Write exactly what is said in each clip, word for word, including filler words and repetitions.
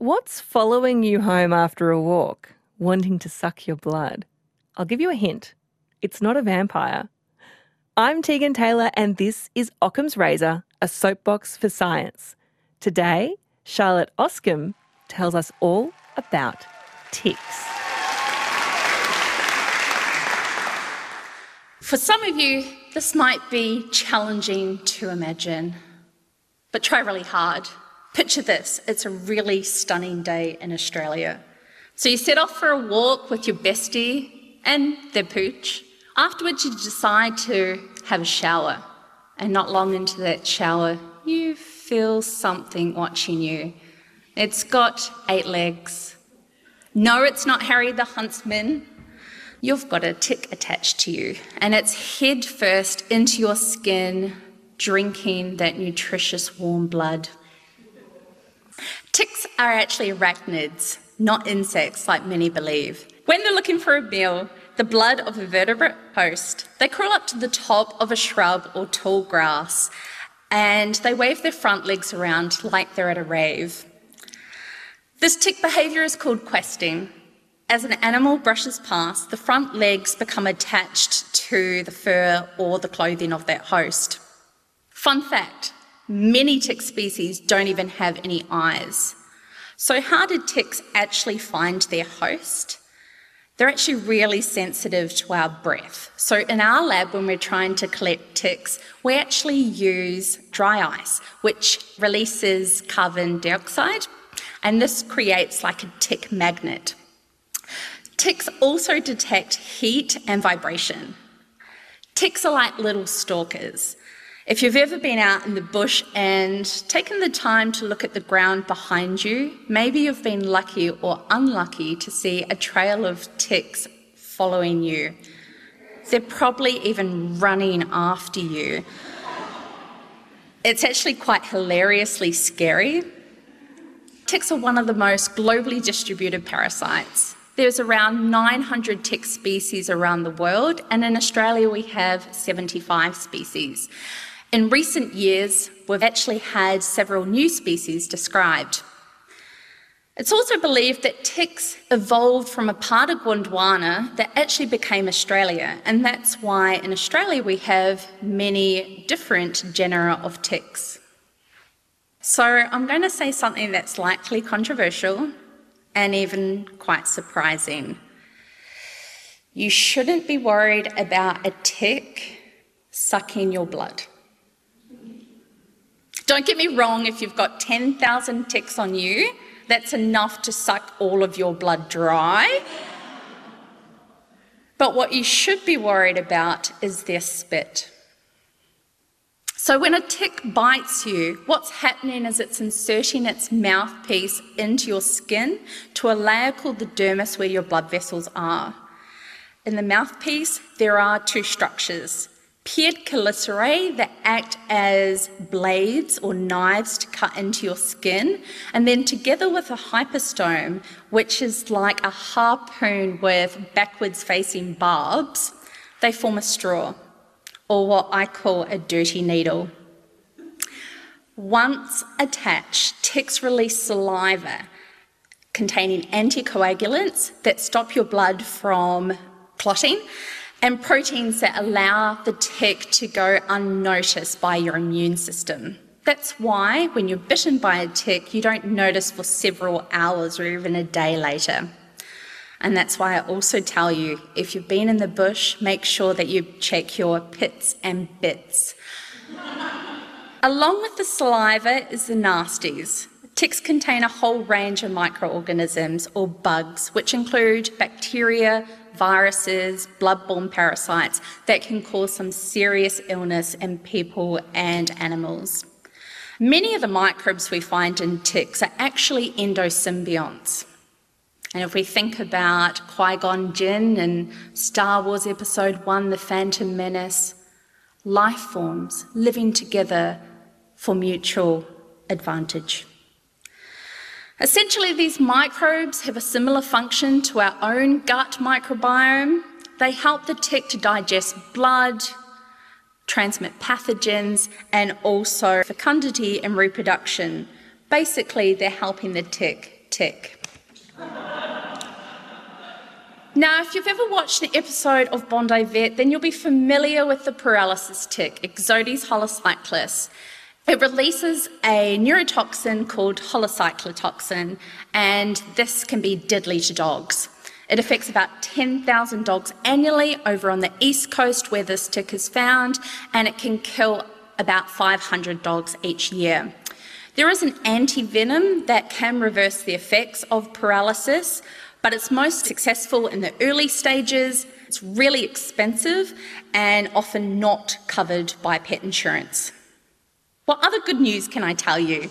What's following you home after a walk, wanting to suck your blood? I'll give you a hint. It's not a vampire. I'm Tegan Taylor and this is Occam's Razor, a soapbox for science. Today, Charlotte Oscom tells us all about ticks. For some of you, this might be challenging to imagine, but try really hard. Picture this, it's a really stunning day in Australia. So you set off for a walk with your bestie and their pooch. Afterwards, you decide to have a shower. And not long into that shower, you feel something watching you. It's got eight legs. No, it's not Harry the Huntsman. You've got a tick attached to you, and it's head first into your skin, drinking that nutritious warm blood. Ticks are actually arachnids, not insects like many believe. When they're looking for a meal, the blood of a vertebrate host, they crawl up to the top of a shrub or tall grass and they wave their front legs around like they're at a rave. This tick behaviour is called questing. As an animal brushes past, the front legs become attached to the fur or the clothing of that host. Fun fact, many tick species don't even have any eyes. So how do ticks actually find their host? They're actually really sensitive to our breath. So in our lab, when we're trying to collect ticks, we actually use dry ice, which releases carbon dioxide, and this creates like a tick magnet. Ticks also detect heat and vibration. Ticks are like little stalkers. If you've ever been out in the bush and taken the time to look at the ground behind you, maybe you've been lucky or unlucky to see a trail of ticks following you. They're probably even running after you. It's actually quite hilariously scary. Ticks are one of the most globally distributed parasites. There's around nine hundred tick species around the world, and in Australia we have seventy-five species. In recent years, we've actually had several new species described. It's also believed that ticks evolved from a part of Gondwana that actually became Australia, and that's why in Australia we have many different genera of ticks. So I'm going to say something that's likely controversial and even quite surprising. You shouldn't be worried about a tick sucking your blood. Don't get me wrong, if you've got ten thousand ticks on you, that's enough to suck all of your blood dry. But what you should be worried about is their spit. So when a tick bites you, what's happening is it's inserting its mouthpiece into your skin to a layer called the dermis where your blood vessels are. In the mouthpiece, there are two structures. Paired chelicerae that act as blades or knives to cut into your skin, and then together with a hypostome, which is like a harpoon with backwards facing barbs, they form a straw, or what I call a dirty needle. Once attached, ticks release saliva containing anticoagulants that stop your blood from clotting, and proteins that allow the tick to go unnoticed by your immune system. That's why when you're bitten by a tick, you don't notice for several hours or even a day later. And that's why I also tell you, if you've been in the bush, make sure that you check your pits and bits. Along with the saliva is the nasties. Ticks contain a whole range of microorganisms or bugs, which include bacteria, viruses, blood-borne parasites that can cause some serious illness in people and animals. Many of the microbes we find in ticks are actually endosymbionts. And if we think about Qui-Gon Jinn in Star Wars Episode one, The Phantom Menace, life forms living together for mutual advantage. Essentially, these microbes have a similar function to our own gut microbiome. They help the tick to digest blood, transmit pathogens, and also fecundity and reproduction. Basically, they're helping the tick tick. Now, if you've ever watched an episode of Bondi Vet, then you'll be familiar with the paralysis tick, Ixodes holocyclus. It releases a neurotoxin called holocyclotoxin, and this can be deadly to dogs. It affects about ten thousand dogs annually over on the East Coast where this tick is found, and it can kill about five hundred dogs each year. There is an anti-venom that can reverse the effects of paralysis, but it's most successful in the early stages. It's really expensive and often not covered by pet insurance. What other good news can I tell you?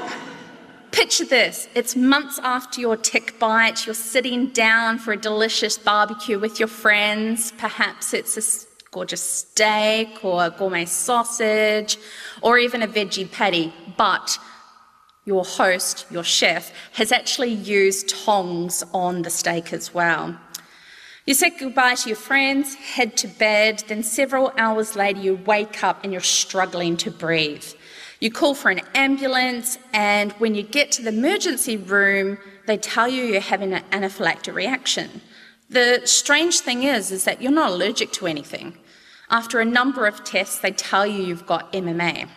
Picture this, it's months after your tick bite, you're sitting down for a delicious barbecue with your friends. Perhaps it's a gorgeous steak or a gourmet sausage or even a veggie patty, but your host, your chef, has actually used tongs on the steak as well. You say goodbye to your friends, head to bed, then several hours later you wake up and you're struggling to breathe. You call for an ambulance, and when you get to the emergency room, they tell you you're having an anaphylactic reaction. The strange thing is, is that you're not allergic to anything. After a number of tests, they tell you you've got M M A.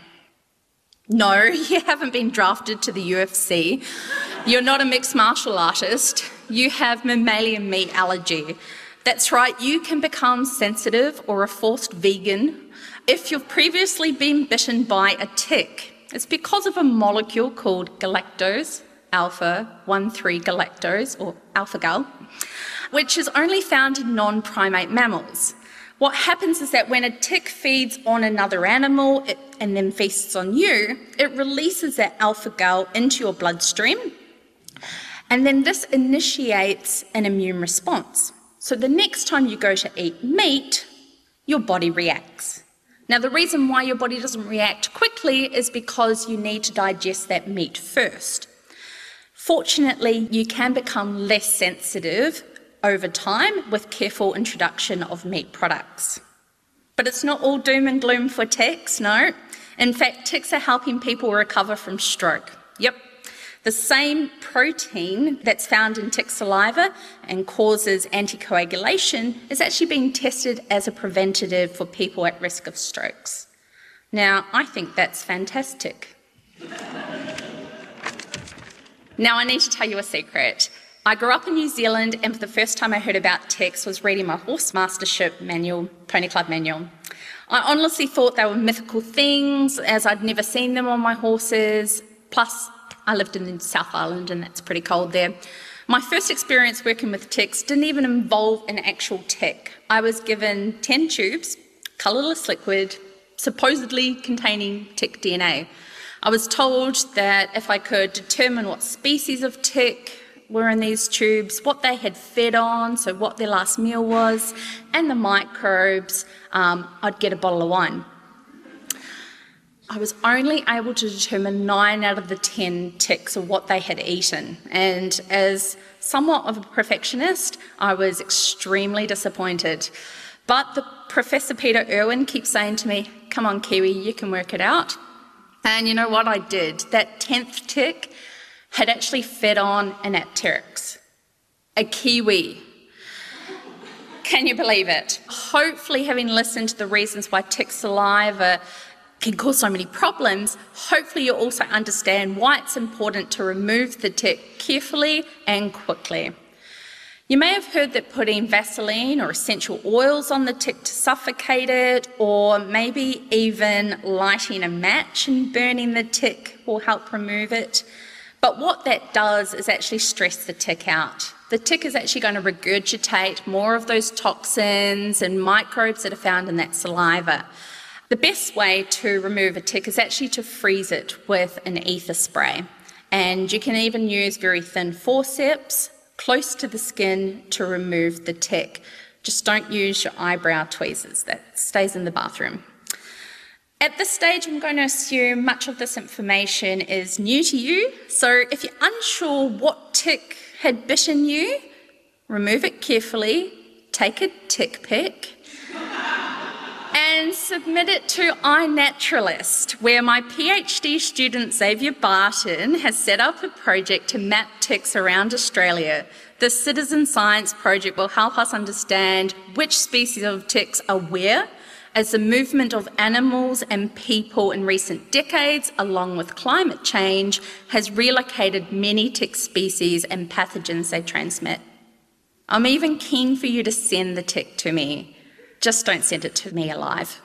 No, you haven't been drafted to the U F C. You're not a mixed martial artist. You have mammalian meat allergy. That's right, you can become sensitive or a forced vegan if you've previously been bitten by a tick. It's because of a molecule called galactose, alpha one three galactose, or alpha-gal, which is only found in non-primate mammals. What happens is that when a tick feeds on another animal it, and then feasts on you, it releases that alpha-gal into your bloodstream, and then this initiates an immune response. So the next time you go to eat meat, your body reacts. Now, the reason why your body doesn't react quickly is because you need to digest that meat first. Fortunately, you can become less sensitive over time with careful introduction of meat products. But it's not all doom and gloom for ticks, no. In fact, ticks are helping people recover from stroke. Yep, the same protein that's found in tick saliva and causes anticoagulation is actually being tested as a preventative for people at risk of strokes. Now, I think that's fantastic. Now, I need to tell you a secret. I grew up in New Zealand, and for the first time I heard about ticks was reading my horse mastership manual, Pony Club manual. I honestly thought they were mythical things, as I'd never seen them on my horses. Plus, I lived in the South Island and that's pretty cold there. My first experience working with ticks didn't even involve an actual tick. I was given ten tubes, colourless liquid, supposedly containing tick D N A. I was told that if I could determine what species of tick were in these tubes, what they had fed on, so what their last meal was, and the microbes, um, I'd get a bottle of wine. I was only able to determine nine out of the ten ticks of what they had eaten, and as somewhat of a perfectionist, I was extremely disappointed. But the Professor Peter Irwin keeps saying to me, "Come on, Kiwi, you can work it out." And you know what I did? That tenth tick had actually fed on an apteryx, a kiwi. Can you believe it? Hopefully, having listened to the reasons why tick saliva can cause so many problems, hopefully you'll also understand why it's important to remove the tick carefully and quickly. You may have heard that putting Vaseline or essential oils on the tick to suffocate it, or maybe even lighting a match and burning the tick will help remove it. But what that does is actually stress the tick out. The tick is actually going to regurgitate more of those toxins and microbes that are found in that saliva. The best way to remove a tick is actually to freeze it with an ether spray. And you can even use very thin forceps close to the skin to remove the tick. Just don't use your eyebrow tweezers, that stays in the bathroom. At this stage, I'm going to assume much of this information is new to you, so if you're unsure what tick had bitten you, remove it carefully, take a tick pic, and submit it to iNaturalist, where my PhD student Xavier Barton has set up a project to map ticks around Australia. The citizen science project will help us understand which species of ticks are where, as the movement of animals and people in recent decades, along with climate change, has relocated many tick species and pathogens they transmit. I'm even keen for you to send the tick to me. Just don't send it to me alive.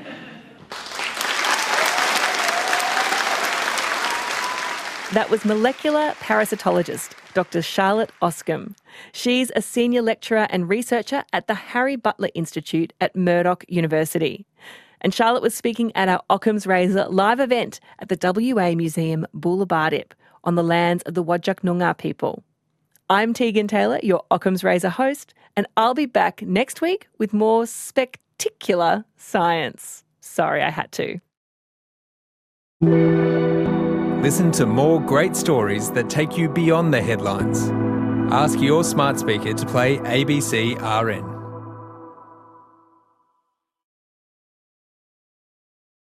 That was molecular parasitologist Doctor Charlotte Oscom. She's a senior lecturer and researcher at the Harry Butler Institute at Murdoch University. And Charlotte was speaking at our Occam's Razor live event at the W A Museum Boola-Bardip on the lands of the Whadjuk Noongar people. I'm Tegan Taylor, your Occam's Razor host, and I'll be back next week with more spectacular science. Sorry, I had to. Listen to more great stories that take you beyond the headlines. Ask your smart speaker to play A B C R N.